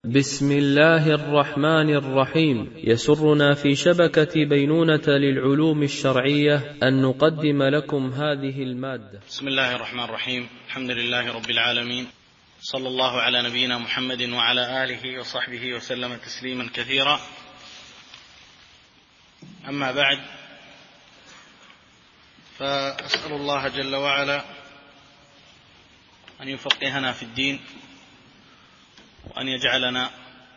بسم الله الرحمن الرحيم. يسرنا في شبكة بينونة للعلوم الشرعية أن نقدم لكم هذه المادة. بسم الله الرحمن الرحيم. الحمد لله رب العالمين، صلى الله على نبينا محمد وعلى آله وصحبه وسلم تسليما كثيرا. أما بعد، فأسأل الله جل وعلا أن يفقهنا في الدين، وأن يجعلنا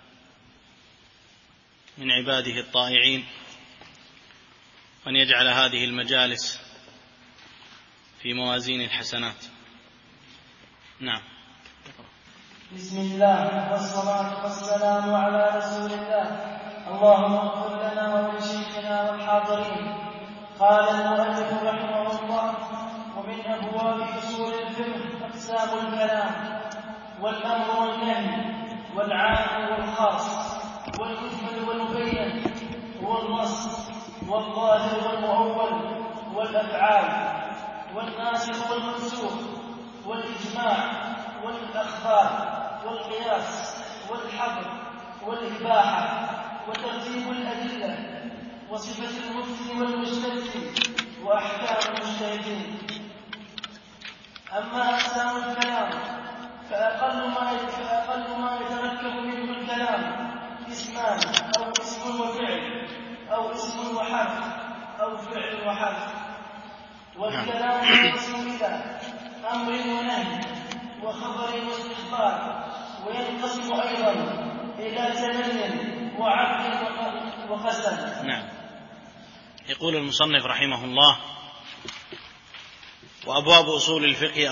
من عباده الطائعين، وأن يجعل هذه المجالس في موازين الحسنات. نعم. بسم الله والصلاة والسلام على رسول الله. اللهم اغفر لنا ولشيخنا والحاضرين. قال المؤلف رحمه الله: ومن أبواب أصول الفقه أقسام الكلام والأمر والنهي والعام والخاص والمجمل والمبين والنص والظاهر والمؤول والأفعال والناسخ والمنسوخ والإجماع والأخبار والقياس والحظر والإباحة وترتيب الأدلة وصفة المفتي والمجتهد وأحكام المجتهدين. أما أقسام الكلام فأقل ما يتركب منه الكلام اسمان أو اسم وفعل أو اسم وحرف أو فعل وحرف. والكلام ينقسم إلى أمر ونهي وخبر واستخبار، وينقسم أيضا إلى تمني وعقل وقسم. نعم. يقول المصنف رحمه الله: وأبواب أصول الفقه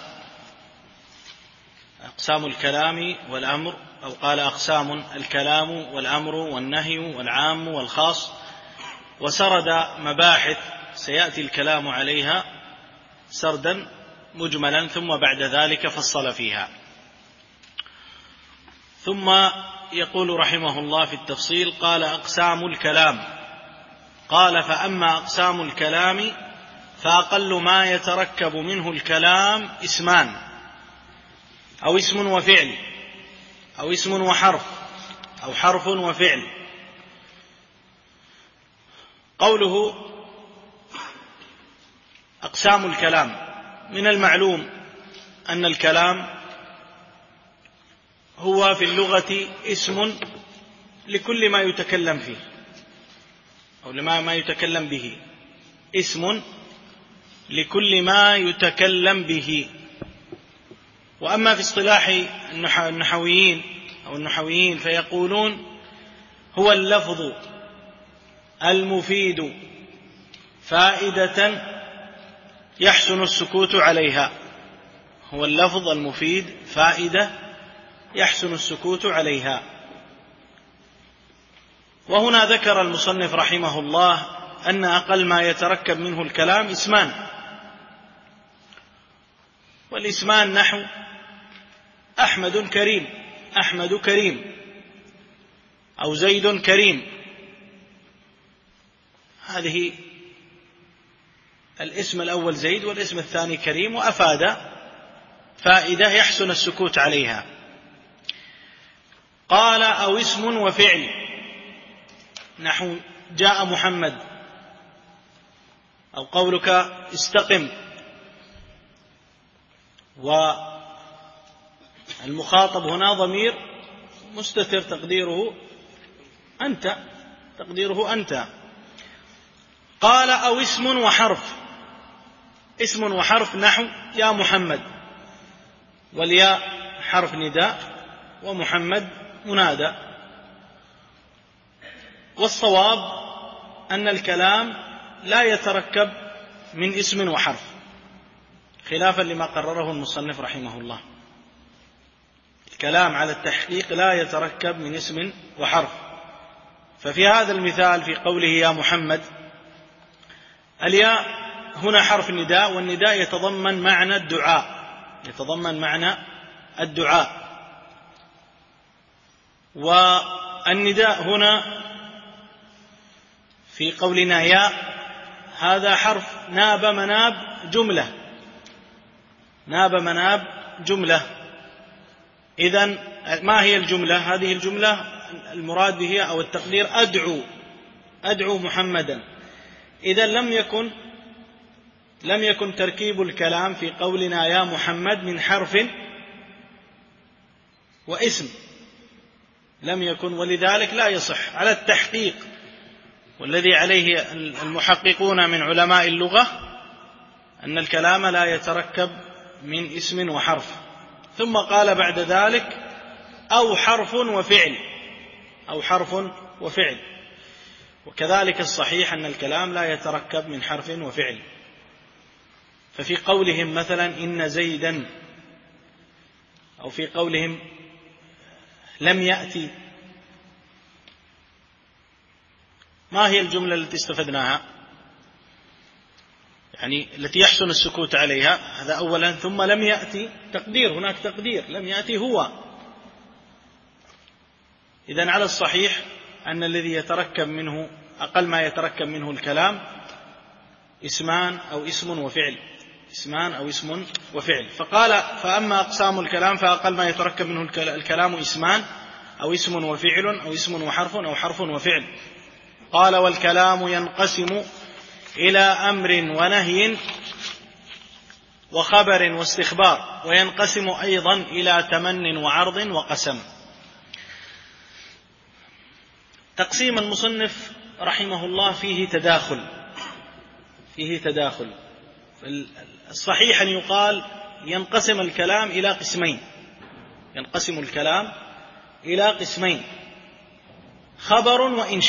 أقسام الكلام والأمر، أو قال أقسام الكلام والأمر والنهي والعام والخاص، وسرد مباحث سيأتي الكلام عليها سردا مجملا، ثم بعد ذلك فصل فيها. ثم يقول رحمه الله في التفصيل: قال أقسام الكلام. قال: فأما أقسام الكلام فأقل ما يتركب منه الكلام اسمان أو اسم وفعل أو اسم وحرف أو حرف وفعل. قوله أقسام الكلام: من المعلوم أن الكلام هو في اللغة اسم لكل ما يتكلم فيه أو لما يتكلم به، اسم لكل ما يتكلم به. وأما في اصطلاح النحويين فيقولون: هو اللفظ المفيد فائدة يحسن السكوت عليها. هو اللفظ المفيد فائدة يحسن السكوت عليها. وهنا ذكر المصنف رحمه الله أن أقل ما يتركب منه الكلام اسمان، والاسمان نحو أحمد كريم أو زيد كريم. هذه الاسم الأول زيد والاسم الثاني كريم، وأفاد فائدة يحسن السكوت عليها. قال: أو اسم وفعل نحو جاء محمد، أو قولك استقم، والمخاطب هنا ضمير مستتر تقديره أنت. قال: أو اسم وحرف نحو يا محمد، والياء حرف نداء ومحمد منادى. والصواب أن الكلام لا يتركب من اسم وحرف، خلافا لما قرره المصنف رحمه الله. الكلام على التحقيق لا يتركب من اسم وحرف. ففي هذا المثال في قوله يا محمد، الياء هنا حرف نداء، والنداء يتضمن معنى الدعاء. والنداء هنا في قولنا يا، هذا حرف ناب مناب جملة، إذن ما هي الجملة؟ هذه الجملة المراد بها أو التقدير أدعو محمدا. إذا لم يكن تركيب الكلام في قولنا يا محمد من حرف واسم، لم يكن، ولذلك لا يصح على التحقيق، والذي عليه المحققون من علماء اللغة أن الكلام لا يتركب من اسم وحرف. ثم قال بعد ذلك أو حرف وفعل، وكذلك الصحيح أن الكلام لا يتركب من حرف وفعل. ففي قولهم مثلا إن زيدا، أو في قولهم لم يأتي، ما هي الجملة التي استفدناها؟ يعني التي يحسن السكوت عليها، هذا أولا. ثم لم يأتي تقدير، هناك تقدير لم يأتي هو. إذن على الصحيح أن الذي يتركب منه أقل ما يتركب منه الكلام اسمان أو اسم وفعل. فقال فأما أقسام الكلام فأقل ما يتركب منه الكلام اسمان أو اسم وفعل أو اسم وحرف أو حرف وفعل. قال والكلام ينقسم إلى أمر ونهي وخبر واستخبار، وينقسم أيضا إلى تمن وعرض وقسم. تقسيم المصنف رحمه الله فيه تداخل. الصحيح أن يقال ينقسم الكلام إلى قسمين، خبر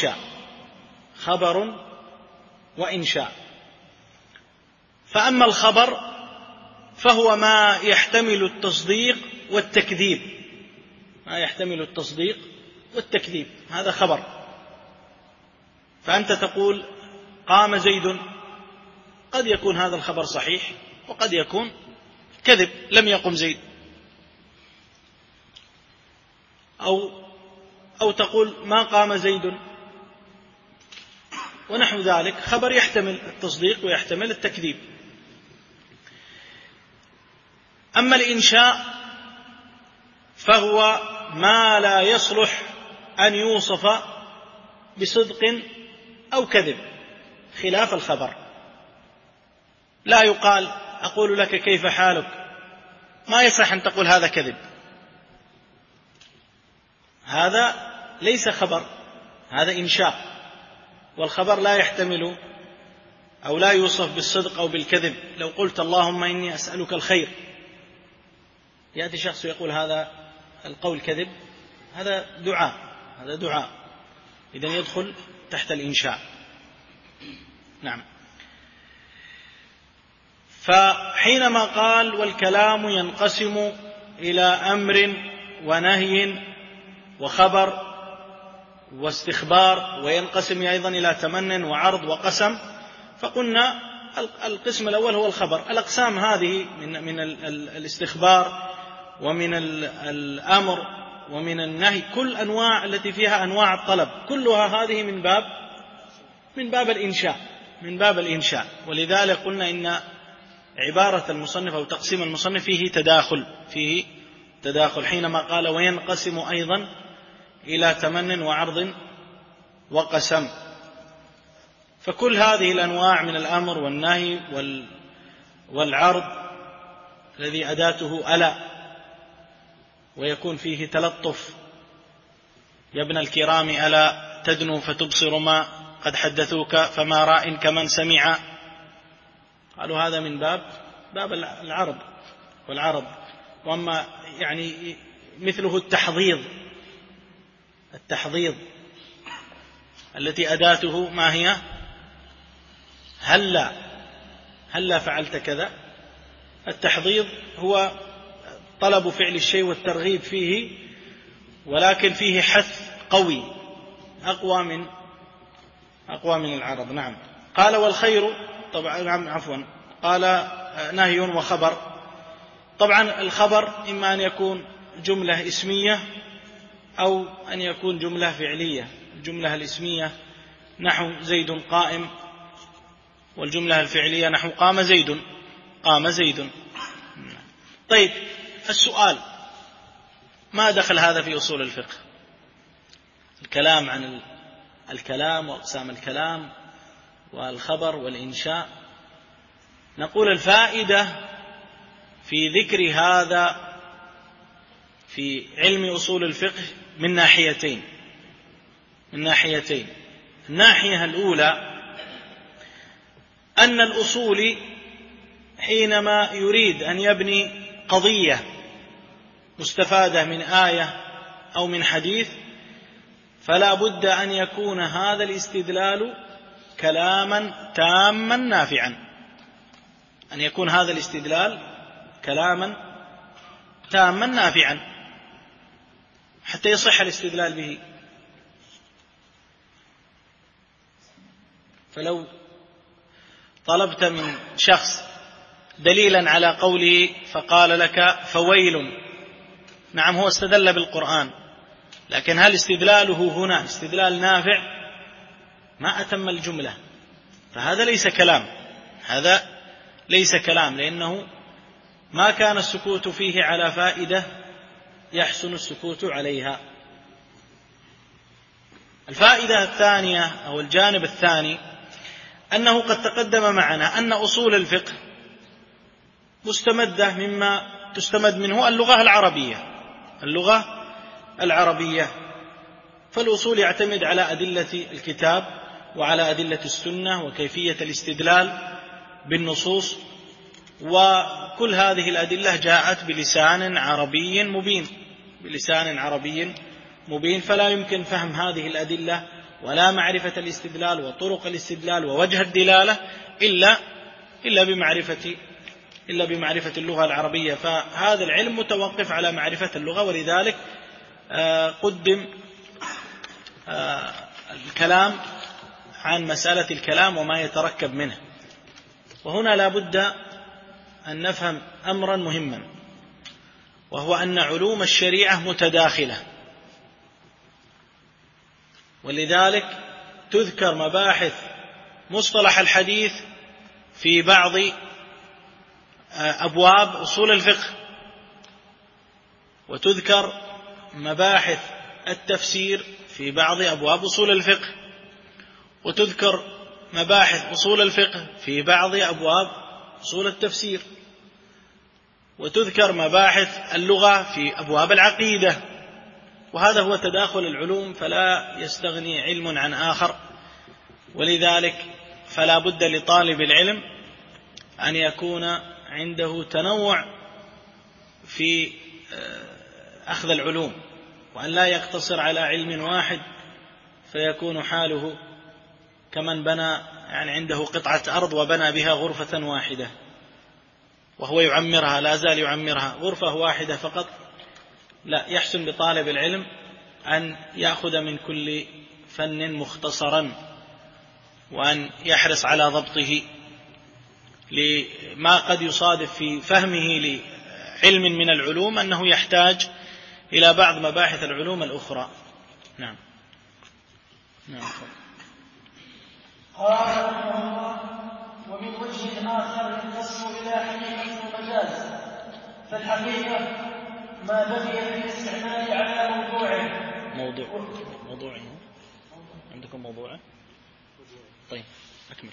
وإنشاء. فأما الخبر فهو ما يحتمل التصديق والتكذيب، هذا خبر. فأنت تقول قام زيد، قد يكون هذا الخبر صحيح وقد يكون كذب، لم يقم زيد. أو تقول ما قام زيد ونحو ذلك، خبر يحتمل التصديق ويحتمل التكذيب. أما الإنشاء فهو ما لا يصلح أن يوصف بصدق أو كذب، خلاف الخبر. لا يقال أقول لك كيف حالك، ما يصح أن تقول هذا كذب، هذا ليس خبر، هذا إنشاء. والخبر لا يحتمل أو لا يوصف بالصدق أو بالكذب. لو قلت اللهم إني أسألك الخير، يأتي شخص يقول هذا القول كذب، هذا دعاء، إذن يدخل تحت الإنشاء. نعم. فحينما قال والكلام ينقسم إلى أمر ونهي وخبر واستخبار، وينقسم أيضا إلى تمن وعرض وقسم، فقلنا القسم الأول هو الخبر. الأقسام هذه من الاستخبار ومن الأمر ومن النهي، كل أنواع التي فيها أنواع الطلب، كلها هذه من باب الإنشاء. ولذلك قلنا إن عبارة المصنف أو تقسيم المصنف فيه تداخل حينما قال وينقسم أيضا إلى تمن وعرض وقسم. فكل هذه الأنواع من الأمر والنهي والعرض الذي أداته ألا، ويكون فيه تلطف، يا ابن الكرام ألا تدنو فتبصر ما قد حدثوك فما راء كمن سمع. قالوا هذا من باب العرض. وأما يعني مثله التحضيض التي أداته ما هي؟ هلا فعلت كذا. التحضيض هو طلب فعل الشيء والترغيب فيه، ولكن فيه حث قوي أقوى من العرض. نعم. قال والخير، طبعا عفوا، قال نهي وخبر. طبعا الخبر إما أن يكون جملة اسمية أو أن يكون جملة فعلية. الجملة الاسمية نحو زيد قائم، والجملة الفعلية نحو قام زيد. طيب، السؤال ما دخل هذا في أصول الفقه، الكلام عن الكلام وأقسام الكلام والخبر والإنشاء. نقول الفائدة في ذكر هذا في علم أصول الفقه من ناحيتين. الناحية الأولى أن الأصولي حينما يريد أن يبني قضية مستفادة من آية أو من حديث فلا بد أن يكون هذا الاستدلال كلاما تاما نافعا، أن يكون هذا الاستدلال كلاما تاما نافعا حتى يصح الاستدلال به. فلو طلبت من شخص دليلا على قوله فقال لك فويل، نعم هو استدل بالقرآن، لكن هل استدلاله هنا استدلال نافع؟ ما أتم الجملة، فهذا ليس كلام، هذا ليس كلام، لأنه ما كان السكوت فيه على فائدة يحسن السكوت عليها. الفائدة الثانية أو الجانب الثاني أنه قد تقدم معنا أن أصول الفقه مستمدة مما تستمد منه اللغة العربية، فالأصول يعتمد على أدلة الكتاب وعلى أدلة السنة وكيفية الاستدلال بالنصوص، وكل هذه الأدلة جاءت بلسان عربي مبين، فلا يمكن فهم هذه الأدلة ولا معرفة الاستدلال وطرق الاستدلال ووجه الدلالة إلا بمعرفة اللغة العربية. فهذا العلم متوقف على معرفة اللغة، ولذلك قدم الكلام عن مسألة الكلام وما يتركب منه. وهنا لا بد أن نفهم أمرا مهما، وهو أن علوم الشريعة متداخلة، ولذلك تذكر مباحث مصطلح الحديث في بعض أبواب أصول الفقه، وتذكر مباحث التفسير في بعض أبواب أصول الفقه، وتذكر مباحث أصول الفقه في بعض أبواب أصول التفسير، وتذكر مباحث اللغة في أبواب العقيدة. وهذا هو تداخل العلوم، فلا يستغني علم عن آخر، ولذلك فلا بد لطالب العلم أن يكون عنده تنوع في أخذ العلوم، وأن لا يقتصر على علم واحد فيكون حاله كمن بنى عنده قطعة أرض وبنى بها غرفة واحدة وهو يعمرها، لا زال يعمرها غرفة واحدة فقط. لا، يحسن بطالب العلم أن يأخذ من كل فن مختصرا، وأن يحرص على ضبطه لما قد يصادف في فهمه لعلم من العلوم أنه يحتاج إلى بعض مباحث العلوم الأخرى. نعم. قال رحمه الله: ومن وجه آخر ينقسم إلى حقيقة ومجاز. فالحقيقة ما بقي في الاستعمال على موضوعه. عندكم موضوعه؟ طيب أكمل.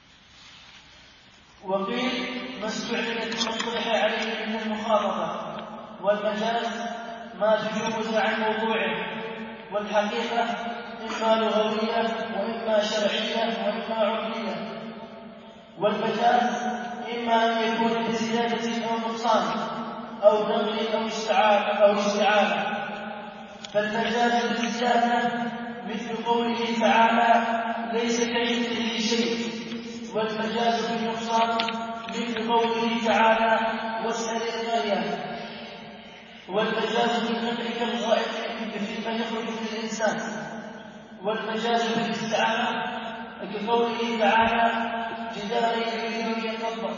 وقيل ما استعملت مصطلح عليه من المخاطبة. والمجاز ما تجوز عن موضوعه. والحقيقة إما لغوية وإما شرعية وإما عرفية. والمجاز إما أن يكون بزيادة أو نقصان أو نقل أو استعارة. فالمجاز بالزيادة مثل قوله تعالى: ليس كمثله شيء. والمجاز بالنقصان مثل قوله تعالى: واسأل القرية. والمجاز بالنقل كالغائط مثل ما يخرج من الإنسان. والمجاز بالاستعانة كقوله تعالى: جدار يريد ينقض.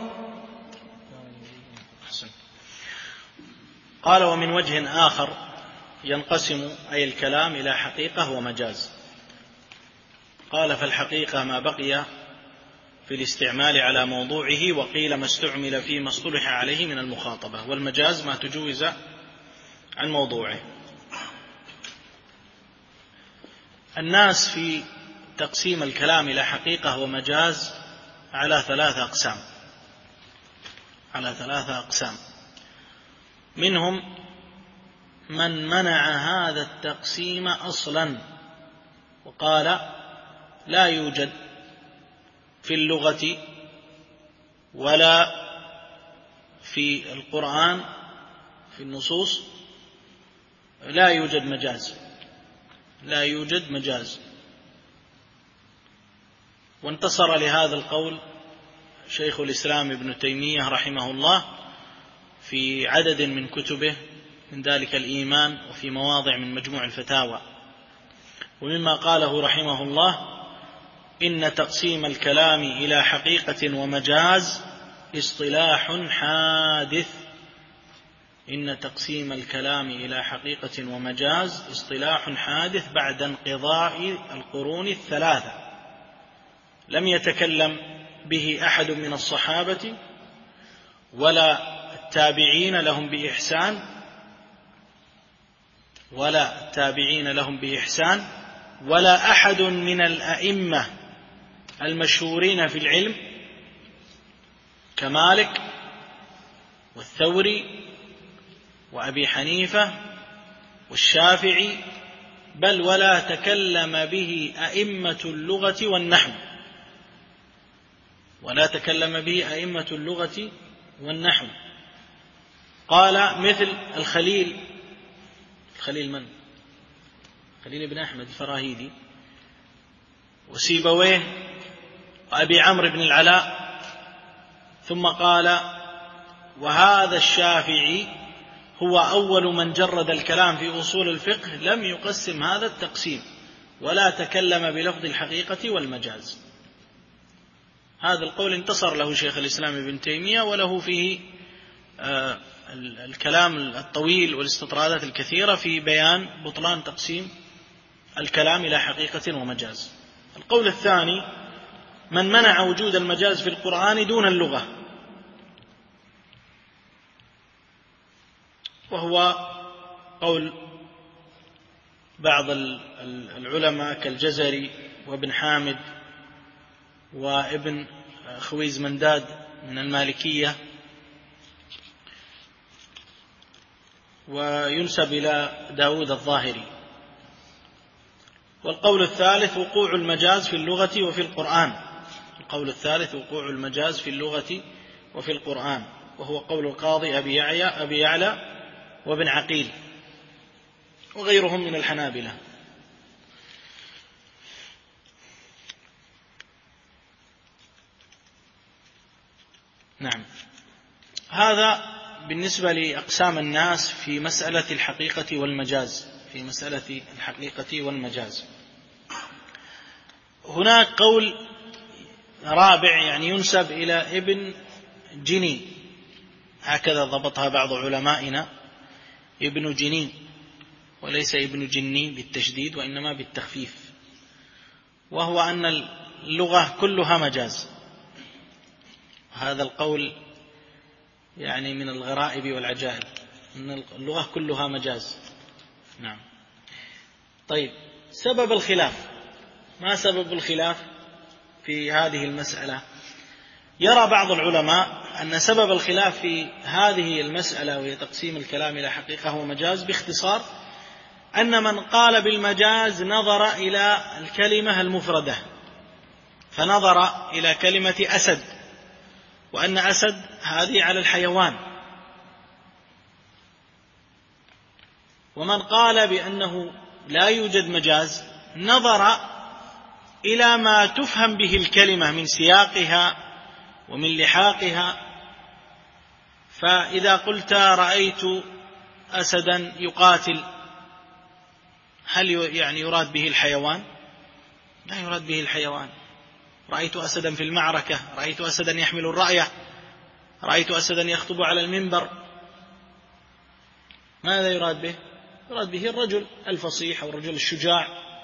قال: ومن وجه آخر ينقسم أي الكلام إلى حقيقة ومجاز. قال: فالحقيقة ما بقي في الاستعمال على موضوعه، وقيل ما استعمل فيما اصطلح عليه من المخاطبة. والمجاز ما تجوز عن موضوعه. الناس في تقسيم الكلام إلى حقيقة ومجاز على ثلاثة أقسام. منهم من منع هذا التقسيم أصلا وقال لا يوجد في اللغة ولا في القرآن في النصوص لا يوجد مجاز. وانتصر لهذا القول شيخ الإسلام ابن تيمية رحمه الله في عدد من كتبه، من ذلك الإيمان، وفي مواضع من مجموع الفتاوى. ومما قاله رحمه الله: إن تقسيم الكلام إلى حقيقة ومجاز اصطلاح حادث. إن تقسيم الكلام إلى حقيقة ومجاز اصطلاح حادث بعد انقضاء القرون الثلاثة، لم يتكلم به أحد من الصحابة ولا التابعين لهم بإحسان ولا أحد من الأئمة المشهورين في العلم كمالك والثوري وأبي حنيفة والشافعي، بل ولا تكلم به أئمة اللغة والنحو. قال مثل الخليل من؟ خليل بن أحمد الفراهيدي، وسيبويه، وأبي عمرو بن العلاء. ثم قال: وهذا الشافعي هو أول من جرد الكلام في أصول الفقه، لم يقسم هذا التقسيم ولا تكلم بلفظ الحقيقة والمجاز. هذا القول انتصر له شيخ الإسلام ابن تيمية، وله فيه الكلام الطويل والاستطرادات الكثيرة في بيان بطلان تقسيم الكلام إلى حقيقة ومجاز. القول الثاني: من منع وجود المجاز في القرآن دون اللغة، وهو قول بعض العلماء كالجزري وابن حامد وابن خويز منداد من المالكية، وينسب إلى داود الظاهري. والقول الثالث وقوع المجاز في اللغة وفي القرآن، وهو قول القاضي أبي يعلى وابن عقيل وغيرهم من الحنابلة. نعم، هذا بالنسبة لأقسام الناس في مسألة الحقيقة والمجاز. هناك قول رابع يعني ينسب إلى ابن جني، هكذا ضبطها بعض علمائنا، ابن جني، وليس ابن جني بالتشديد وإنما بالتخفيف، وهو أن اللغة كلها مجاز. هذا القول يعني من الغرائب والعجائب، أن اللغة كلها مجاز. نعم. طيب، سبب الخلاف، ما سبب الخلاف في هذه المسألة؟ يرى بعض العلماء أن سبب الخلاف في هذه المسألة، وهي تقسيم الكلام إلى حقيقة ومجاز، باختصار أن من قال بالمجاز نظر إلى الكلمة المفردة، فنظر إلى كلمة أسد، وأن أسد هذه على الحيوان. ومن قال بأنه لا يوجد مجاز نظر إلى ما تفهم به الكلمة من سياقها ومن لحاقها. فإذا قلت رأيت أسدا يقاتل، هل يعني يراد به الحيوان؟ لا يراد به الحيوان. رأيت أسدا في المعركة، رأيت أسدا يحمل الرأية، رأيت أسدا يخطب على المنبر، ماذا يراد به؟ يراد به الرجل الفصيح أو الرجل الشجاع.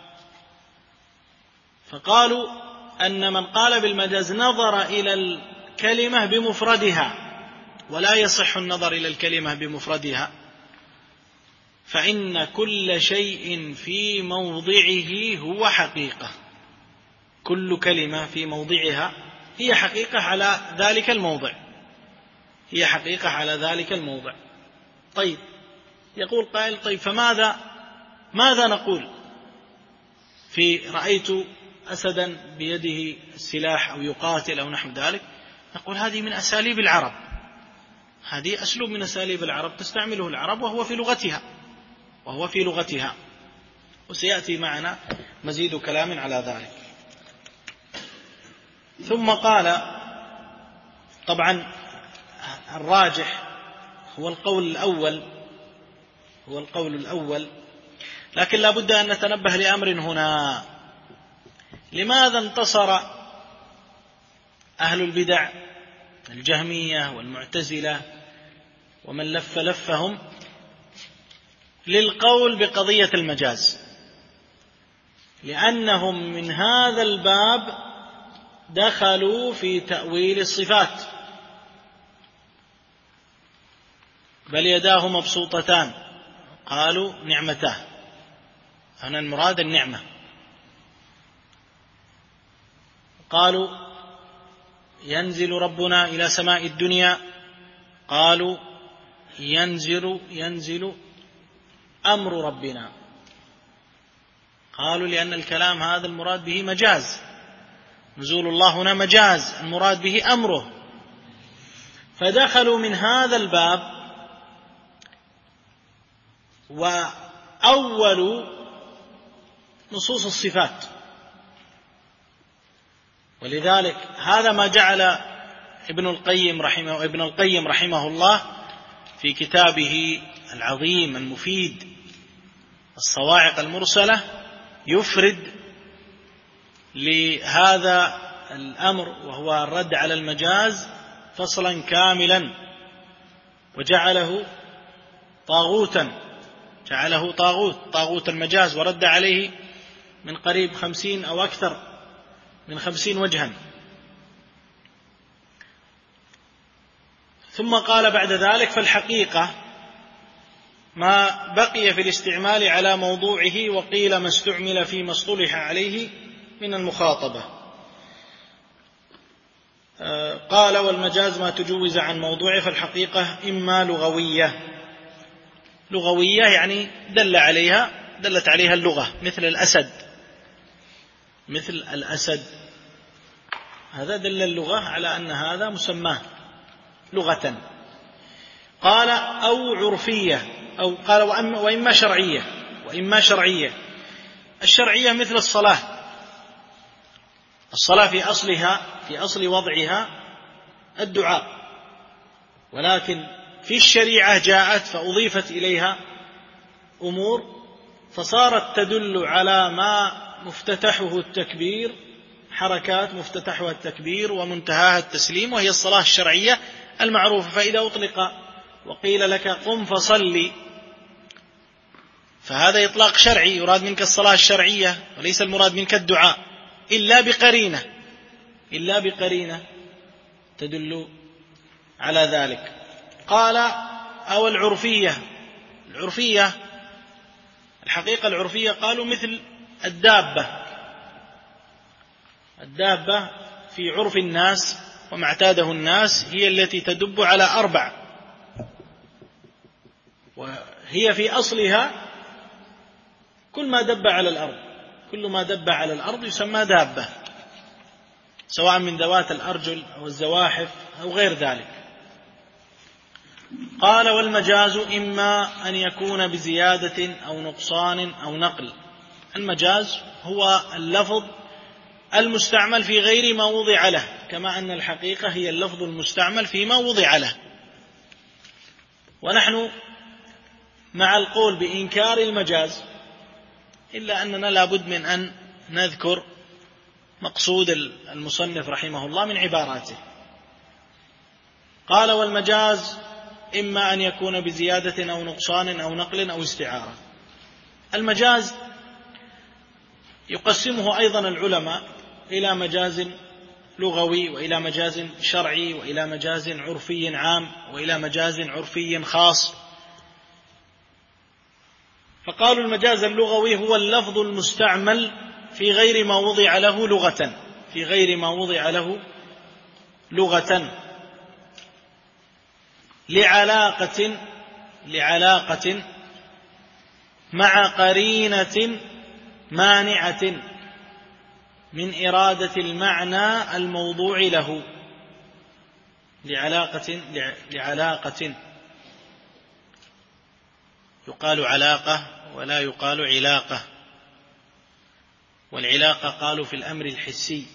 فقالوا أن من قال بالمجاز نظر إلى الكلمة بمفردها، ولا يصح النظر إلى الكلمة بمفردها، فإن كل شيء في موضعه هو حقيقة. كل كلمة في موضعها هي حقيقة على ذلك الموضع، هي حقيقة على ذلك الموضع. طيب، يقول قائل: طيب ماذا نقول في رأيت أسدا بيده السلاح أو يقاتل أو نحو ذلك؟ نقول هذه من أساليب العرب، هذه أسلوب من أساليب العرب تستعمله العرب وهو في لغتها، وسيأتي معنا مزيد كلام على ذلك. ثم قال: طبعا الراجح هو القول الأول، لكن لا بد أن نتنبه لأمر هنا. لماذا انتصر أهل البدع الجهمية والمعتزلة ومن لفهم للقول بقضية المجاز؟ لأنهم من هذا الباب دخلوا في تأويل الصفات. بل يداه مبسوطتان، قالوا نعمتاه، هنا المراد النعمة. قالوا ينزل ربنا إلى سماء الدنيا، قالوا ينزل أمر ربنا. قالوا لأن الكلام هذا المراد به مجاز، نزول الله هنا مجاز، المراد به أمره. فدخلوا من هذا الباب وأولوا نصوص الصفات. ولذلك هذا ما جعل ابن القيم رحمه الله في كتابه العظيم المفيد الصواعق المرسلة يفرد لهذا الأمر، وهو الرد على المجاز، فصلا كاملا، وجعله طاغوت المجاز، ورد عليه من قريب 50 أو أكثر من 50 وجها. ثم قال بعد ذلك: فالحقيقة ما بقي في الاستعمال على موضوعه، وقيل ما استعمل فيما اصطلح عليه من المخاطبة. قال: والمجاز ما تجوز عن موضوعه، فالحقيقة إما لغوية يعني دلت عليها اللغة، مثل الأسد، هذا دل اللغة على أن هذا مسماه لغة. قال: أو عرفية، أو قال وإما شرعية. الشرعية مثل الصلاة في أصل وضعها الدعاء، ولكن في الشريعة جاءت فأضيفت إليها أمور فصارت تدل على ما مفتتحه التكبير، حركات مفتتحها التكبير ومنتهاها التسليم، وهي الصلاة الشرعية المعروفة. فإذا أطلق وقيل لك قم فصلي، فهذا إطلاق شرعي، يراد منك الصلاة الشرعية وليس المراد منك الدعاء، إلا بقرينة تدل على ذلك. قال: أو العرفية. الحقيقة العرفية قالوا مثل الدابة في عرف الناس وما اعتاده الناس هي التي تدب على 4، وهي في أصلها كل ما دب على الأرض يسمى دابة، سواء من ذوات الأرجل أو الزواحف أو غير ذلك. قال: والمجاز إما أن يكون بزيادة أو نقصان أو نقل. المجاز هو اللفظ المستعمل في غير ما وضع له، كما أن الحقيقة هي اللفظ المستعمل فيما وضع له. ونحن مع القول بإنكار المجاز، إلا أننا لابد من أن نذكر مقصود المصنف رحمه الله من عباراته. قال: والمجاز إما أن يكون بزيادة أو نقصان أو نقل أو استعارة. المجاز يقسمه أيضا العلماء إلى مجاز لغوي، وإلى مجاز شرعي، وإلى مجاز عرفي عام، وإلى مجاز عرفي خاص. فقالوا المجاز اللغوي هو اللفظ المستعمل في غير ما وضع له لغة، في غير ما وضع له لغة، لعلاقة مع قرينة مانعة من إرادة المعنى الموضوع له. لعلاقة يقال علاقة ولا يقال علاقة، والعلاقة قالوا في الأمر الحسي،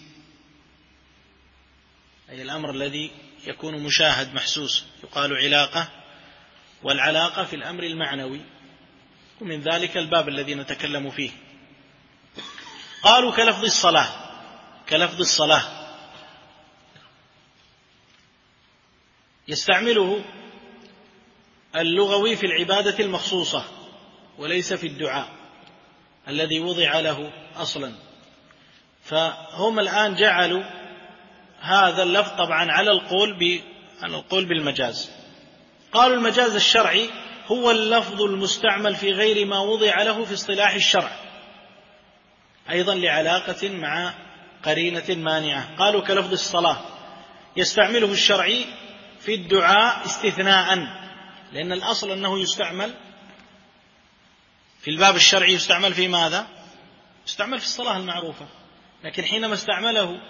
أي الأمر الذي يكون مشاهد محسوس يقال علاقة، والعلاقة في الأمر المعنوي، ومن ذلك الباب الذي نتكلم فيه. قالوا كلفظ الصلاة، كلفظ الصلاة يستعمله اللغوي في العبادة المخصوصة وليس في الدعاء الذي وضع له أصلا. فهم الآن جعلوا هذا اللفظ طبعا على القول بالمجاز. قالوا المجاز الشرعي هو اللفظ المستعمل في غير ما وضع له في اصطلاح الشرع، أيضا لعلاقة مع قرينة مانعة. قالوا كلفظ الصلاة يستعمله الشرعي في الدعاء استثناء، لأن الأصل أنه يستعمل في الباب الشرعي، يستعمل في ماذا؟ يستعمل في الصلاة المعروفة، لكن حينما استعمله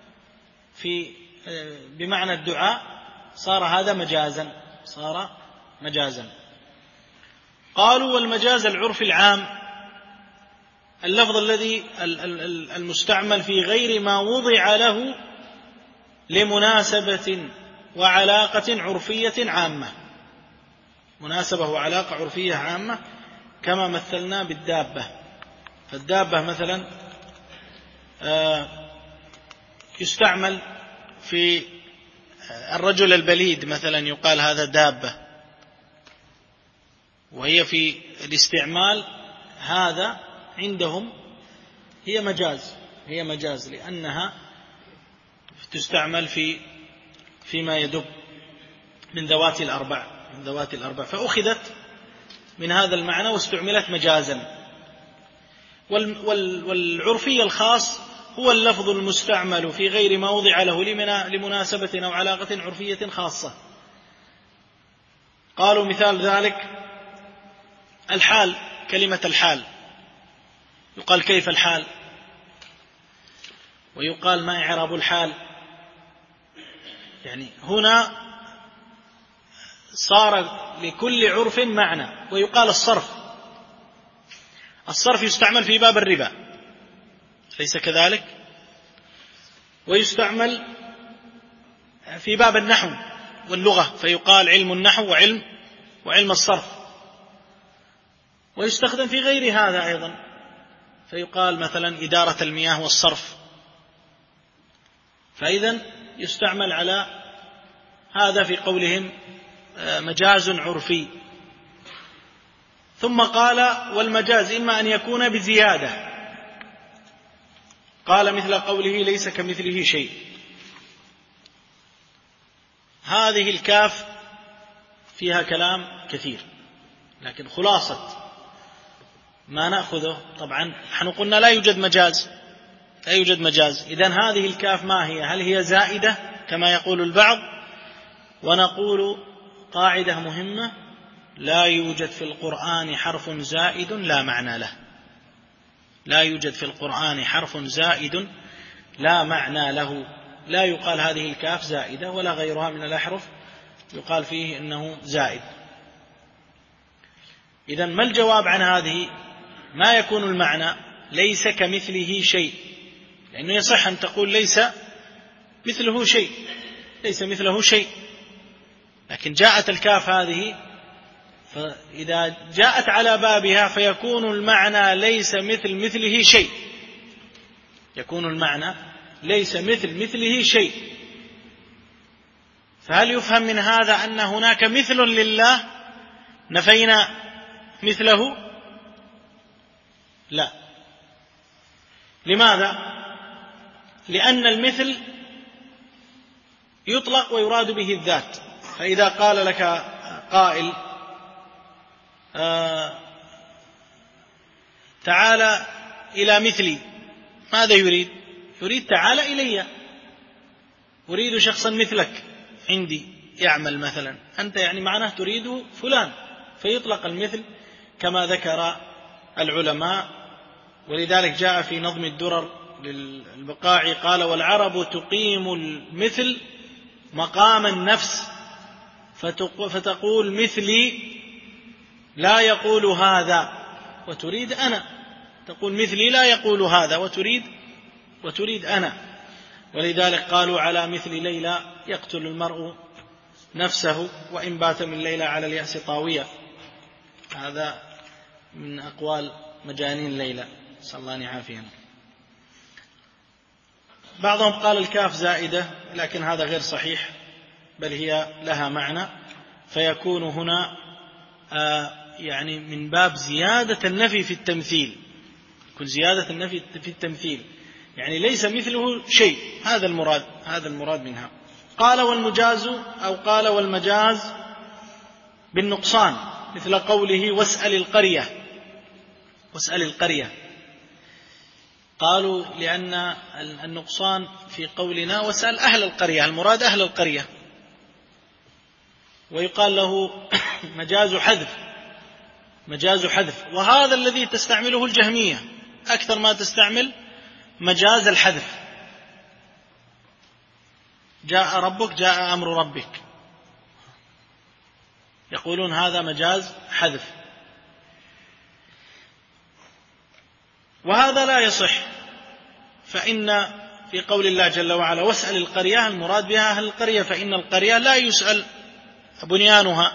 بمعنى الدعاء صار هذا مجازا، صار مجازا. قالوا والمجاز العرف العام اللفظ الذي المستعمل في غير ما وضع له لمناسبة وعلاقة عرفية عامة، مناسبة وعلاقة عرفية عامة، كما مثلنا بالدابة. فالدابة مثلا يستعمل في الرجل البليد مثلا، يقال هذا دابة، وهي في الاستعمال هذا عندهم هي مجاز لأنها تستعمل فيما يدب من ذوات الأربع، فأخذت من هذا المعنى واستعملت مجازا. والعرفي الخاص هو اللفظ المستعمل في غير ما وضع له لمناسبة أو علاقة عرفية خاصة. قالوا مثال ذلك الحال، كلمة الحال يقال كيف الحال، ويقال ما إعراب الحال. يعني هنا صار لكل عرف معنى. ويقال الصرف يستعمل في باب الربا، ليس كذلك؟ ويستعمل في باب النحو واللغة، فيقال علم النحو وعلم الصرف. ويستخدم في غير هذا أيضا، فيقال مثلا إدارة المياه والصرف. فإذن يستعمل على هذا في قولهم مجاز عرفي. ثم قال والمجاز إما أن يكون بزيادة، قال مثل قوله ليس كمثله شيء. هذه الكاف فيها كلام كثير، لكن خلاصة ما نأخذه، طبعا نحن قلنا لا يوجد مجاز. إذن هذه الكاف ما هي؟ هل هي زائدة كما يقول البعض؟ ونقول قاعدة مهمة: لا يوجد في القرآن حرف زائد لا معنى له. لا يوجد في القرآن حرف زائد لا معنى له. لا يقال هذه الكاف زائدة ولا غيرها من الأحرف يقال فيه إنه زائد. إذن ما الجواب عن هذه؟ ما يكون المعنى ليس كمثله شيء، لأنه يصح أن تقول ليس مثله شيء، لكن جاءت الكاف هذه، فإذا جاءت على بابها فيكون المعنى ليس مثله شيء، يكون المعنى ليس مثله شيء. فهل يفهم من هذا أن هناك مثل لله نفينا مثله؟ لا. لماذا؟ لأن المثل يطلق ويراد به الذات. فإذا قال لك قائل تعال إلى مثلي، ماذا يريد؟ يريد تعال إلي، أريد شخصا مثلك عندي يعمل مثلا، أنت يعني معناه تريد فلان، فيطلق المثل كما ذكر العلماء. ولذلك جاء في نظم الدرر للبقاعي قال: والعرب تقيم المثل مقام النفس فتقول مثلي لا يقول هذا وتريد أنا، تقول مثلي لا يقول هذا وتريد أنا. ولذلك قالوا على مثل ليلى يقتل المرء نفسه وإن بات من ليلى على اليأس طاوية. هذا من أقوال مجانين ليلى، صلى الله يعافينا. بعضهم قال الكاف زائدة، لكن هذا غير صحيح، بل هي لها معنى، فيكون هنا يعني من باب زيادة النفي في التمثيل، يكون زيادة النفي في التمثيل، يعني ليس مثله شيء، هذا المراد منها. قال والمجاز أو قال والمجاز بالنقصان، مثل قوله واسأل القرية. قالوا لأن النقصان في قولنا واسأل أهل القرية، المراد أهل القرية. ويقال له مجاز حذف، وهذا الذي تستعمله الجهمية أكثر ما تستعمل مجاز الحذف. جاء ربك، جاء أمر ربك، يقولون هذا مجاز حذف، وهذا لا يصح. فإن في قول الله جل وعلا واسأل القرية المراد بها أهل القرية، فإن القرية لا يسأل بنيانها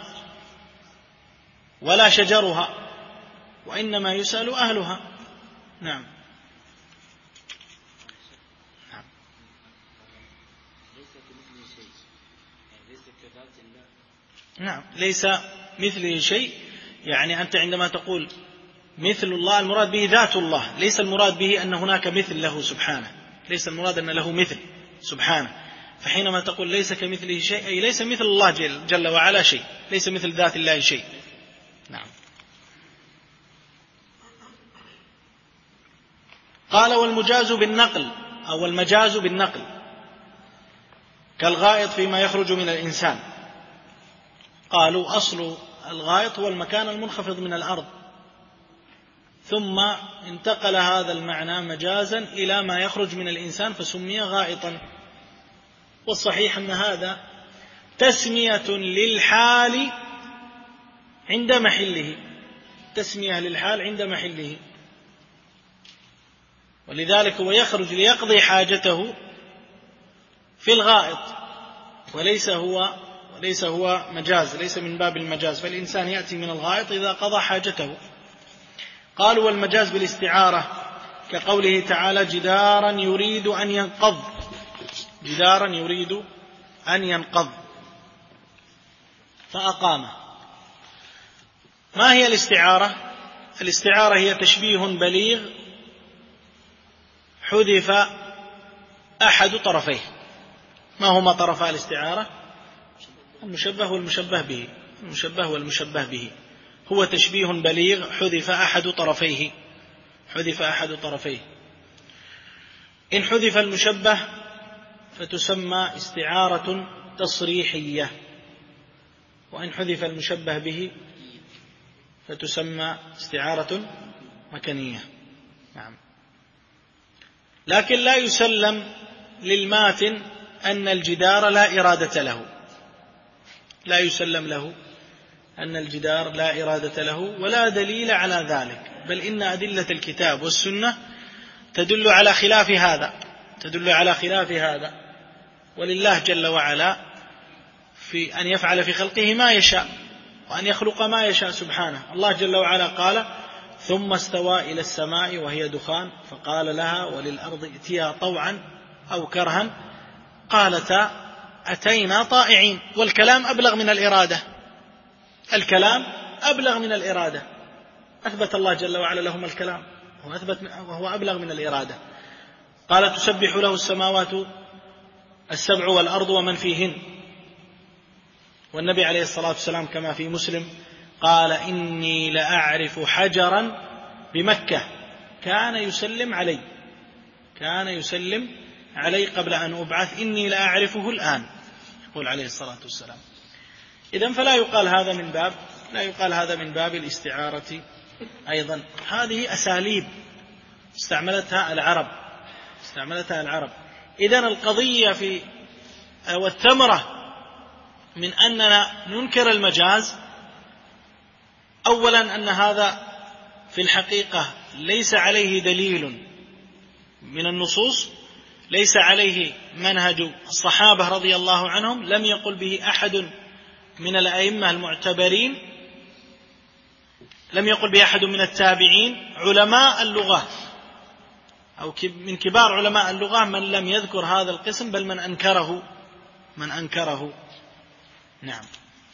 ولا شجرها، وإنما يسأل أهلها. نعم. ليس مثله شيء، يعني أنت عندما تقول مثل الله المراد به ذات الله، ليس المراد به أن هناك مثل له سبحانه، ليس المراد أن له مثل سبحانه. فحينما تقول ليس كمثله شيء، أي ليس مثل الله جل وعلا شيء، ليس مثل ذات الله شيء. نعم. قال والمجاز بالنقل أو المجاز بالنقل كالغائط فيما يخرج من الإنسان. قالوا أصل الغائط هو المكان المنخفض من الأرض، ثم انتقل هذا المعنى مجازا إلى ما يخرج من الإنسان فسمي غائطا. والصحيح أن هذا تسمية للحال عند محله، تسمية للحال عند محله، ولذلك هو يخرج ليقضي حاجته في الغائط، وليس هو مجاز، ليس من باب المجاز، فالإنسان يأتي من الغائط إذا قضى حاجته. قالوا والمجاز بالاستعارة كقوله تعالى جدارا يريد أن ينقض، جدارا يريد أن ينقض فأقامه. ما هي الاستعارة؟ الاستعارة هي تشبيه بليغ حذف أحد طرفيه. ما هما طرفا الاستعارة؟ المشبه والمشبه به. المشبه والمشبه به هو تشبيه بليغ حذف أحد طرفيه، حذف أحد طرفيه. إن حذف المشبه فتسمى استعارة تصريحية، وإن حذف المشبه به فتسمى استعارة مكنية. نعم. لكن لا يسلم للماتن أن الجدار لا إرادة له، لا يسلم له أن الجدار لا إرادة له، ولا دليل على ذلك، بل إن أدلة الكتاب والسنة تدل على خلاف هذا، تدل على خلاف هذا. ولله جل وعلا في أن يفعل في خلقه ما يشاء، وأن يخلق ما يشاء سبحانه. الله جل وعلا قال ثم استوى إلى السماء وهي دخان فقال لها وللأرض ائتيا طوعا أو كرها قالتا أتينا طائعين. والكلام أبلغ من الإرادة، الكلام أبلغ من الإرادة، أثبت الله جل وعلا لهم الكلام وهو أبلغ من الإرادة. قال تسبح له السماوات السبع والأرض ومن فيهن. والنبي عليه الصلاة والسلام كما في مسلم قال إني لأعرف حجرا بمكة كان يسلم علي قبل أن أبعث، إني لا أعرفه الآن، يقول عليه الصلاة والسلام. إذن فلا يقال هذا من باب الاستعارة أيضا. هذه أساليب استعملتها العرب. إذن القضية والثمرة من أننا ننكر المجاز، أولا أن هذا في الحقيقة ليس عليه دليل من النصوص، ليس عليه منهج الصحابة رضي الله عنهم، لم يقل به أحد من الأئمة المعتبرين، لم يقل به أحد من التابعين. علماء اللغة أو من كبار علماء اللغة من لم يذكر هذا القسم، بل من أنكره. نعم.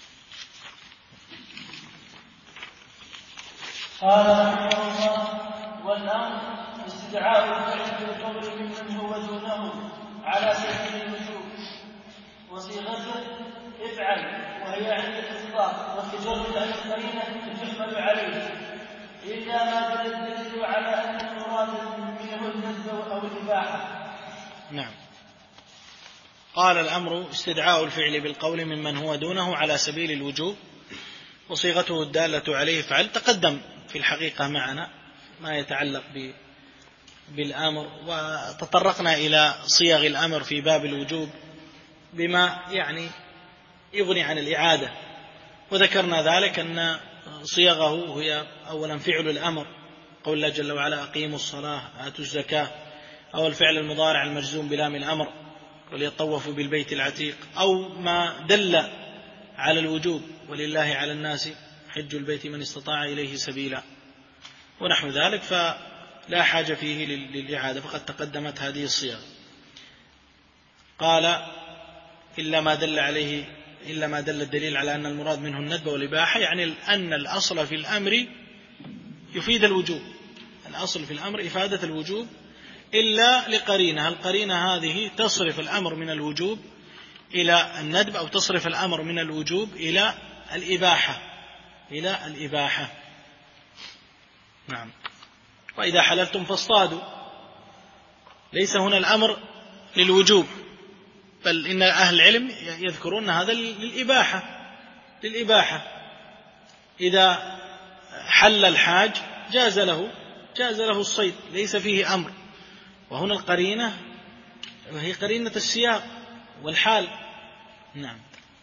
قال رحمه الله: والأمر استدعاء الفعل بالقول ممن هو دونه على سبيل الوجوب، وصيغته افعل، وهي عند الإطلاق، وتجرد عن القرينة تحمل عليه، إلا ما دل الدليل على أن المراد منه الندب أو الإباحة. نعم. قال: الأمر استدعاء الفعل بالقول ممن هو دونه على سبيل الوجوب، وصيغته الدالة عليه افعل. تقدم في الحقيقة معنا ما يتعلق بالأمر، وتطرقنا إلى صيغ الأمر في باب الوجوب بما يغني عن الإعادة، وذكرنا ذلك أن صيغه هي أولا فعل الأمر، قول الله جل وعلا: أقيموا الصلاة آتوا الزكاة، أو الفعل المضارع المجزوم بلام الأمر، وليطوفوا بالبيت العتيق، أو ما دل على الوجوب: ولله على الناس حج البيت من استطاع إليه سبيلا، ونحو ذلك، فلا حاجة فيه للإعادة، فقد تقدمت هذه الصيغ. قال: إلا ما دل الدليل على أن المراد منه الندب والإباحة، يعني أن الأصل في الأمر يفيد الوجوب، الأصل في الأمر إفادة الوجوب، إلا لقرينة، القرينة هذه تصرف الأمر من الوجوب إلى الندب، أو تصرف الأمر من الوجوب إلى الإباحة. نعم. وإذا حللتم فاصطادوا، ليس هنا الأمر للوجوب، بل إن أهل العلم يذكرون هذا للإباحة. إذا حل الحاج جاز له الصيد، ليس فيه أمر. وهنا القرينة وهي قرينة السياق والحال. نعم.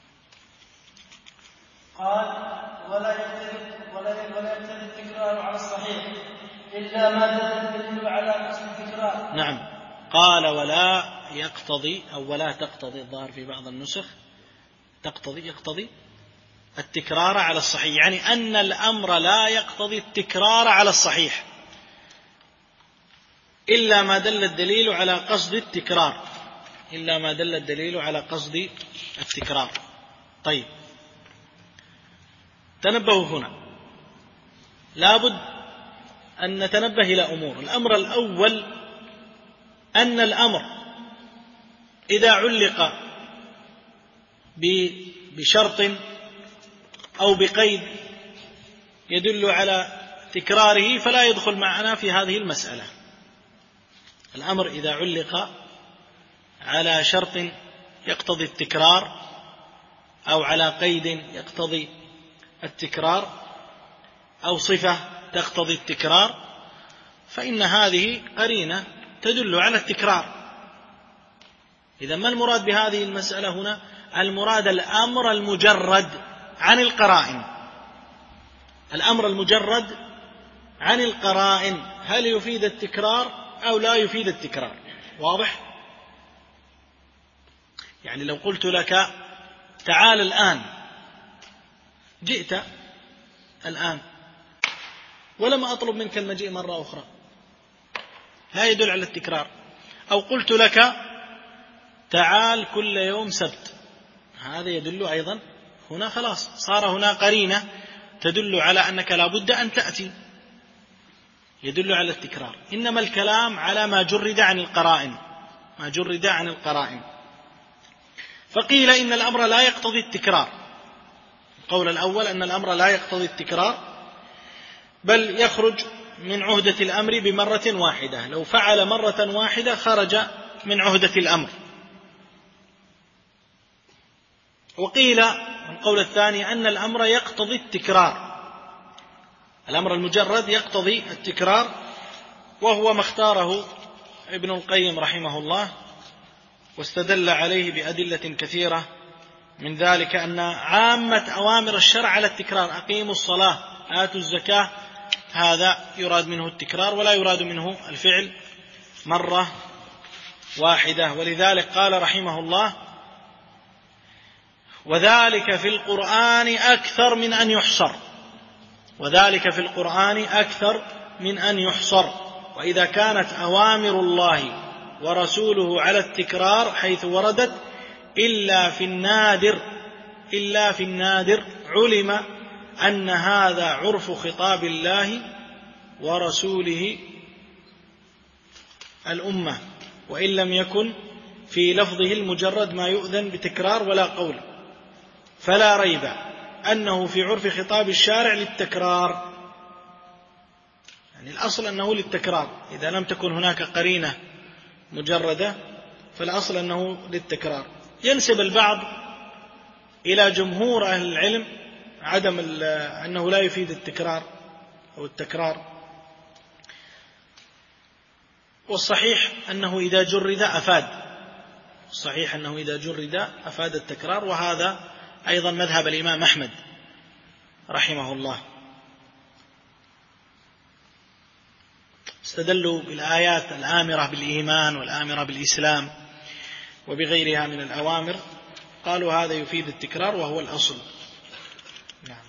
قال: ولا يقتضي التكرار على الصحيح إلا ما دل الدليل على قصد التكرار. نعم. قال: ولا يقتضي، أو ولا تقتضي، الظاهر في بعض النسخ يقتضي التكرار على الصحيح، يعني أن الأمر لا يقتضي التكرار على الصحيح إلا ما دل الدليل على قصد التكرار. طيب، تنبهوا هنا، لابد أن نتنبه إلى أمور. الأمر الأول أن الأمر إذا علق بشرط أو بقيد يدل على تكراره فلا يدخل معنا في هذه المسألة. الأمر إذا علق على شرط يقتضي التكرار أو على قيد يقتضي التكرار أو صفة تقتضي التكرار، فإن هذه قرينة تدل على التكرار. إذا ما المراد بهذه المسألة هنا؟ المراد الأمر المجرد عن القرائن. الأمر المجرد عن القرائن هل يفيد التكرار أو لا يفيد التكرار؟ واضح؟ يعني لو قلت لك تعال الآن، جئت الآن ولم أطلب منك المجيء مرة أخرى، لا يدل على التكرار. أو قلت لك تعال كل يوم سبت، هذا يدل أيضا هنا، خلاص صار هنا قرينة تدل على أنك لا بد أن تأتي، يدل على التكرار. إنما الكلام على ما جرد عن القرائن. فقيل إن الأمر لا يقتضي التكرار. القول الأول أن الأمر لا يقتضي التكرار، بل يخرج من عهدة الأمر بمرة واحدة، لو فعل مرة واحدة خرج من عهدة الأمر. وقيل القول الثاني أن الأمر يقتضي التكرار، الأمر المجرد يقتضي التكرار، وهو ما اختاره ابن القيم رحمه الله، واستدل عليه بأدلة كثيرة، من ذلك أن عامة أوامر الشرع على التكرار، أقيموا الصلاة آتوا الزكاة، هذا يراد منه التكرار ولا يراد منه الفعل مرة واحدة. ولذلك قال رحمه الله: وذلك في القرآن أكثر من أن يحصر، وذلك في القرآن أكثر من أن يحصر. وإذا كانت أوامر الله ورسوله على التكرار حيث وردت إلا في النادر علم أن هذا عرف خطاب الله ورسوله الأمة، وإن لم يكن في لفظه المجرد ما يؤذن بتكرار ولا قول، فلا ريب أنه في عرف خطاب الشارع للتكرار، يعني الأصل أنه للتكرار، إذا لم تكن هناك قرينة مجردة فالأصل أنه للتكرار. ينسب البعض إلى جمهور أهل العلم عدم أنه لا يفيد التكرار أو التكرار، والصحيح أنه إذا جرد أفاد، الصحيح أنه إذا جرد أفاد التكرار، وهذا أيضا مذهب الإمام أحمد رحمه الله. استدلوا بالآيات الآمرة بالإيمان والآمرة بالإسلام وبغيرها من الأوامر، قالوا هذا يفيد التكرار وهو الأصل. نعم.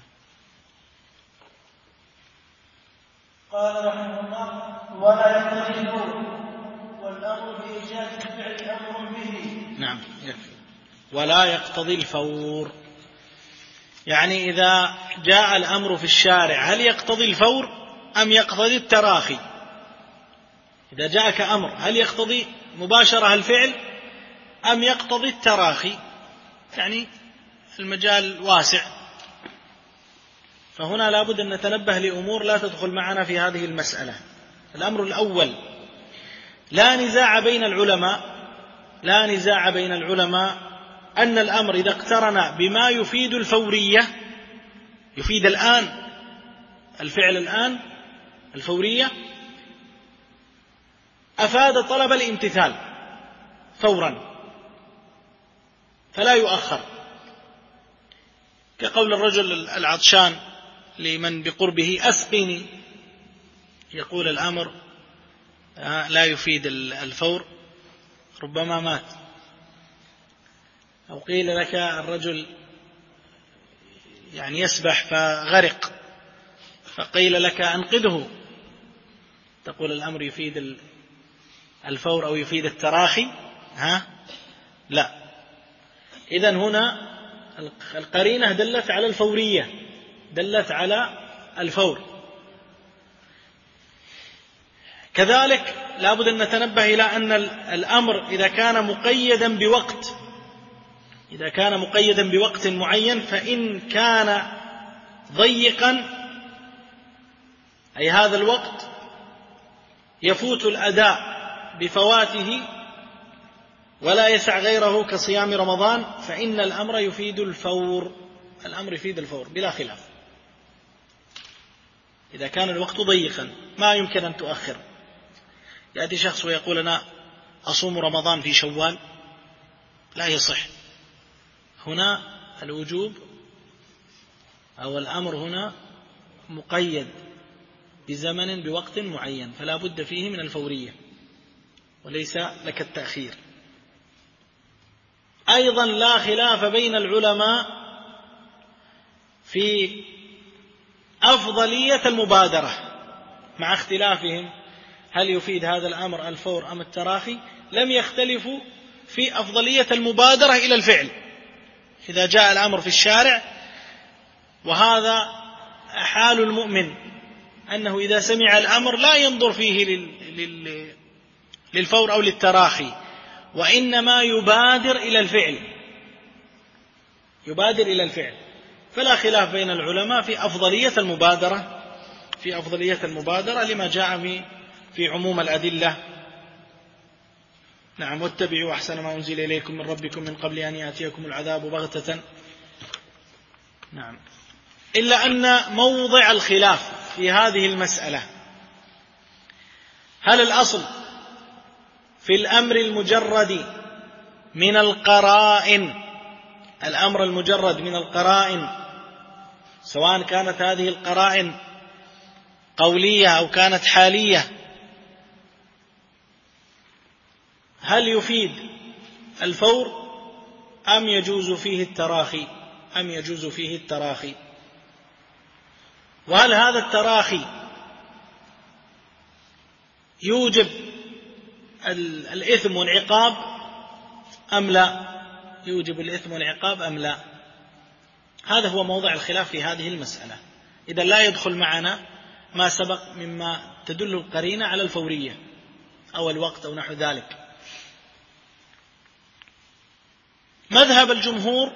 قال رحمه الله: ولا يقتضي الفور، والأمر بإيجاد الفعل أمر به. نعم يكفي. ولا يقتضي الفور، يعني إذا جاء الأمر في الشارع هل يقتضي الفور أم يقتضي التراخي؟ إذا جاءك أمر هل يقتضي مباشرة الفعل أم يقتضي التراخي؟ يعني المجال واسع، فهنا لابد أن نتنبه لأمور لا تدخل معنا في هذه المسألة. الأمر الأول: لا نزاع بين العلماء أن الأمر إذا اقترن بما يفيد الفورية، يفيد الآن، الفعل الآن، الفورية، أفاد طلب الامتثال فورا فلا يؤخر، كقول الرجل العطشان لمن بقربه: أسقني، يقول الأمر لا يفيد الفور، ربما مات. أو قيل لك الرجل يعني يسبح فغرق، فقيل لك أنقذه، تقول الأمر يفيد الفور أو يفيد التراخي؟ لا. إذن هنا القرينة دلت على الفورية، دلت على الفور. كذلك لابد أن نتنبه إلى أن الأمر إذا كان مقيدا بوقت معين، فإن كان ضيقا أي هذا الوقت يفوت الأداء بفواته ولا يسع غيره كصيام رمضان، فإن الأمر يفيد الفور، الأمر يفيد الفور بلا خلاف. إذا كان الوقت ضيقا ما يمكن أن تؤخر، يأتي شخص ويقول: أنا أصوم رمضان في شوال، لا يصح. هنا الوجوب أو الأمر هنا مقيد بزمن بوقت معين، فلا بد فيه من الفورية وليس لك التأخير. أيضا لا خلاف بين العلماء في أفضلية المبادرة، مع اختلافهم هل يفيد هذا الأمر الفور أم التراخي، لم يختلفوا في أفضلية المبادرة إلى الفعل إذا جاء الأمر في الشارع. وهذا حال المؤمن، أنه إذا سمع الأمر لا ينظر فيه للفور أو للتراخي، وإنما يبادر إلى الفعل، فلا خلاف بين العلماء في أفضلية المبادرة في أفضلية المبادرة لما جاء في عموم الأدلة. نعم، واتبعوا أحسن ما أنزل إليكم من ربكم من قبل أن يأتيكم العذاب بغتة. نعم، إلا أن موضع الخلاف في هذه المسألة، هل الأصل في الأمر المجرد من القرائن، الأمر المجرد من القرائن سواء كانت هذه القرائن قولية أو كانت حالية، هل يفيد الفور أم يجوز فيه التراخي؟ وهل هذا التراخي يوجب الإثم والعقاب أم لا؟ هذا هو موضع الخلاف في هذه المسألة. إذا لا يدخل معنا ما سبق مما تدل القرينة على الفورية أو الوقت أو نحو ذلك. مذهب الجمهور،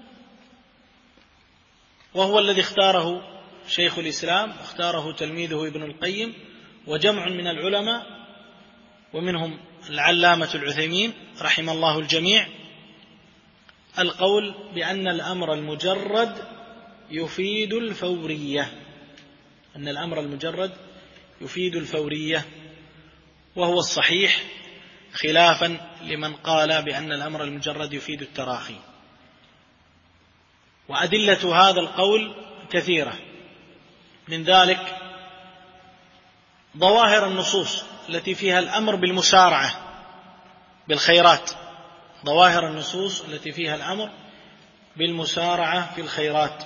وهو الذي اختاره شيخ الإسلام واختاره تلميذه ابن القيم وجمع من العلماء ومنهم العلامة العثيمين رحم الله الجميع، القول بأن الأمر المجرد يفيد الفورية، وهو الصحيح خلافا لمن قال بأن الأمر المجرد يفيد التراخي. وأدلة هذا القول كثيرة، من ذلك ظواهر النصوص التي فيها الأمر بالمسارعة بالخيرات، في الخيرات.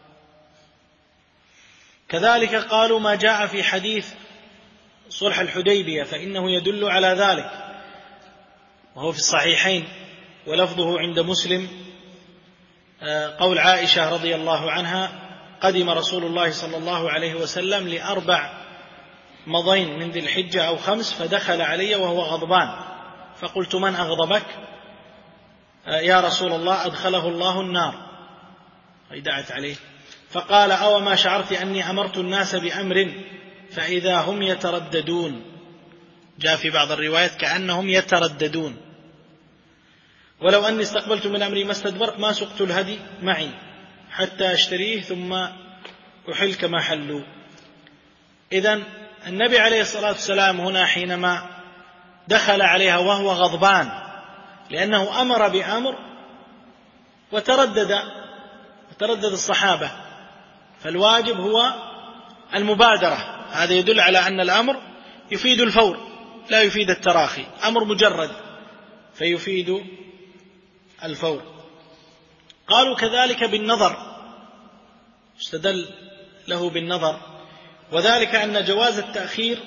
كذلك قالوا ما جاء في حديث صلح الحديبية فإنه يدل على ذلك، وهو في الصحيحين ولفظه عند مسلم، قول عائشة رضي الله عنها: قدم رسول الله صلى الله عليه وسلم ل4 مضين من ذي الحجة أو 5 فدخل علي وهو غضبان، فقلت: من أغضبك يا رسول الله؟ أدخله الله النار. دعت عليه، فقال: أو ما شعرت أني أمرت الناس بأمر فإذا هم يترددون. جاء في بعض الروايات كأنهم يترددون، ولو أني استقبلت من أمري ما استدبرت ما سقت الهدي معي حتى أشتريه ثم أحل كما حلوا. إذن النبي عليه الصلاة والسلام هنا حينما دخل عليها وهو غضبان لأنه أمر بأمر وتردد الصحابة، فالواجب هو المبادرة. هذا يدل على أن الأمر يفيد الفور لا يفيد التراخي، أمر مجرد فيفيد الفور. قالوا كذلك بالنظر، استدل له بالنظر، وذلك أن جواز التأخير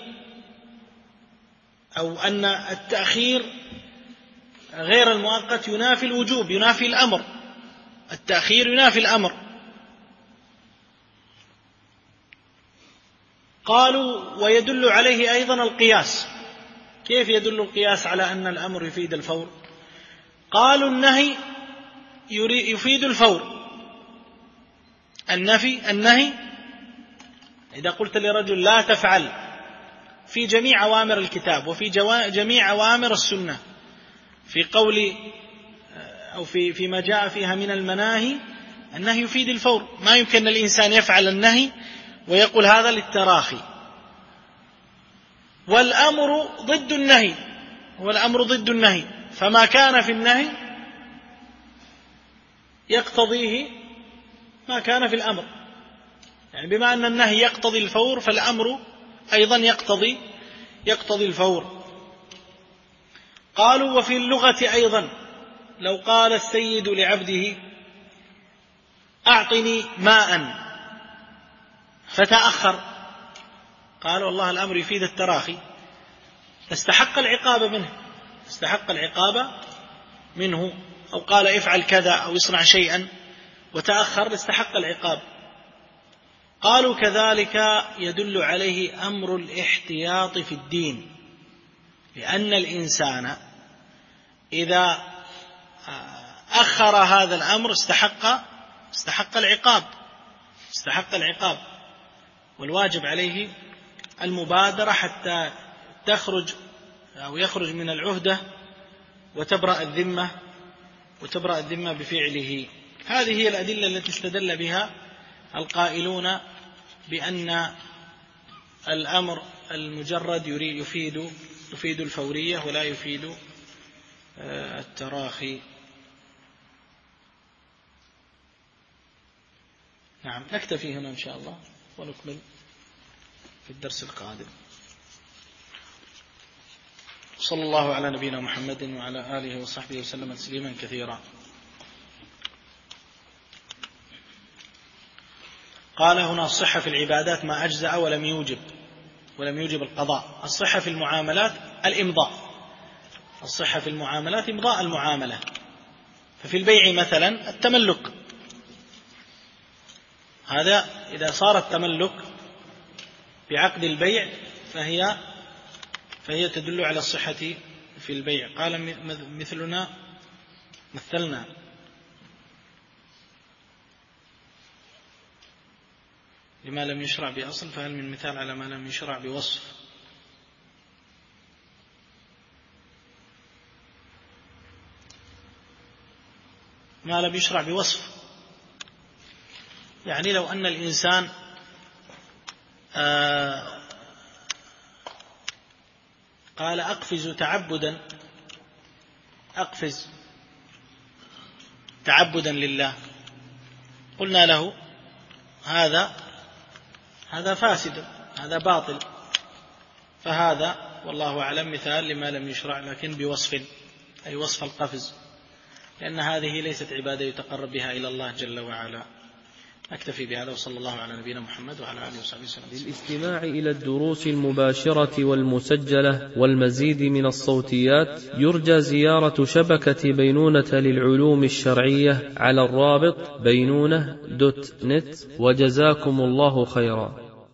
أو أن التأخير غير المؤقت ينافي الوجوب، ينافي الأمر، التأخير ينافي الأمر. قالوا ويدل عليه أيضا القياس. كيف يدل القياس على أن الأمر يفيد الفور؟ قالوا النهي يفيد الفور. النهي إذا قلت لرجل لا تفعل في جميع أوامر الكتاب وفي جميع أوامر السنة، في قول أو فيما جاء فيها من المناهي، النهي يفيد الفور. ما يمكن الإنسان يفعل النهي ويقول هذا للتراخي. والأمر ضد النهي، والأمر ضد النهي، فما كان في النهي يقتضيه ما كان في الأمر، يعني بما أن النهي يقتضي الفور فالأمر أيضا يقتضي الفور. قالوا وفي اللغة أيضا لو قال السيد لعبده أعطني ماء فتأخر، قال والله الأمر يفيد التراخي، استحق العقاب منه، أو قال افعل كذا أو اصنع شيئا وتأخر استحق العقاب. قالوا كذلك يدل عليه أمر الاحتياط في الدين، لأن الإنسان إذا أخر هذا الأمر استحق العقاب. والواجب عليه المبادرة حتى تخرج أو يخرج من العهدة وتبرأ الذمة بفعله. هذه هي الأدلة التي استدل بها القائلون بأن الأمر المجرد يفيد الفورية ولا يفيد التراخي. نعم، نكتفي هنا إن شاء الله ونكمل في الدرس القادم. صلى الله على نبينا محمد وعلى آله وصحبه وسلم تسليما كثيرا. قال هنا: الصحة في العبادات ما أجزأ ولم يوجب القضاء. الصحة في المعاملات الإمضاء، الصحة في المعاملات إمضاء المعاملة. ففي البيع مثلا التملك، هذا إذا صار التملك بعقد البيع فهي تدل على الصحة في البيع. قال مثلنا لما لم يشرع بأصل، فهل من مثال على ما لم يشرع بوصف؟ ما لم يشرع بوصف يعني لو أن الإنسان قال أقفز تعبدا لله، قلنا له هذا فاسد، هذا باطل، فهذا والله أعلم مثال لما لم يشرع لكن بوصف، أي وصف القفز، لأن هذه ليست عبادة يتقرب بها إلى الله جل وعلا. أكتفي بهذا، وصلى الله على نبينا محمد وعلى آله وصحبه وسلم. للاستماع إلى الدروس المباشرة والمسجلة والمزيد من الصوتيات يرجى زيارة شبكة بينونة للعلوم الشرعية على الرابط بينونة.net. وجزاكم الله خيرا.